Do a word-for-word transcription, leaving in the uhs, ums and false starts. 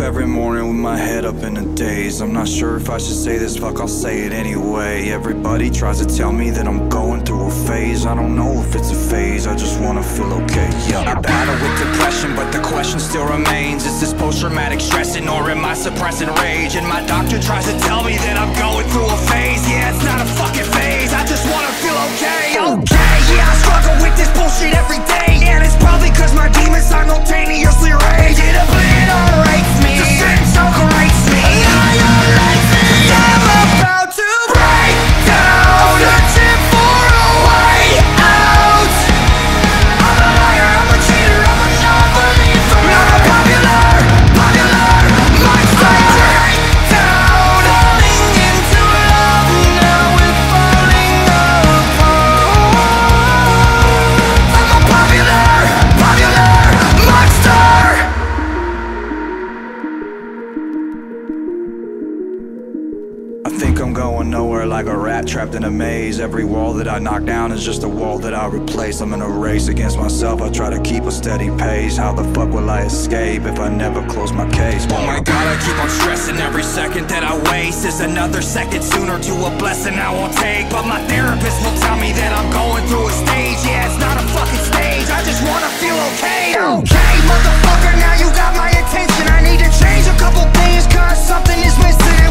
every morning with my head up in a daze. I'm not sure if I should say this, fuck, I'll say it anyway. Everybody tries to tell me that I'm going through a phase. I don't know if it's a phase, I just wanna feel okay, yeah. I battle with depression, but the question still remains: is this post-traumatic stressing, or am I suppressing rage? And my doctor tries to tell me that I'm going through a phase. Yeah, it's not a fucking phase, I just wanna feel okay, okay. Yeah, I struggle with this bullshit every day, and it's probably cause my demons simultaneously rage. It obliterates me, the sense overrates me, annihilates me. I'm about to break down, searching for a way out. I'm a liar, I'm a cheater, I'm a non-believer. I'm a popular, popular monster. Break down, falling into love, now we're falling apart. I'm a popular, popular monster. I think I'm going nowhere, like a rat trapped in a maze. Every wall that I knock down is just a wall that I replace. I'm in a race against myself, I try to keep a steady pace. How the fuck will I escape if I never close my case? Oh my god, I keep on stressing. Every second that I waste is another second sooner to a blessing I won't take. But my therapist will tell me that I'm going through a stage. Yeah, it's not a fucking stage, I just wanna feel okay. Okay, motherfucker, now you got my attention. I need to change a couple things, cause something is missing.